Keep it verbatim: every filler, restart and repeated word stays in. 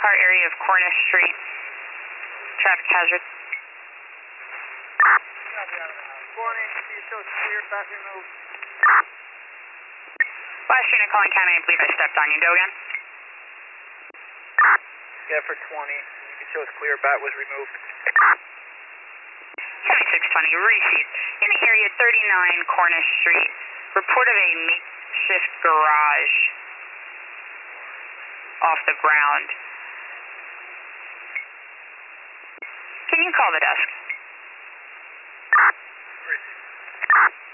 car area of Cornish Street. Traffic hazard. Cornish, you show clear, bat removed. Last unit calling county, I believe I stepped on you. Go again. Yeah, for twenty. You can show us clear, bat was removed. seventy-six twenty, receipt. In the area thirty-nine Cornish Street. Report of a makeshift garage off the ground. Can you call the desk? Receipt.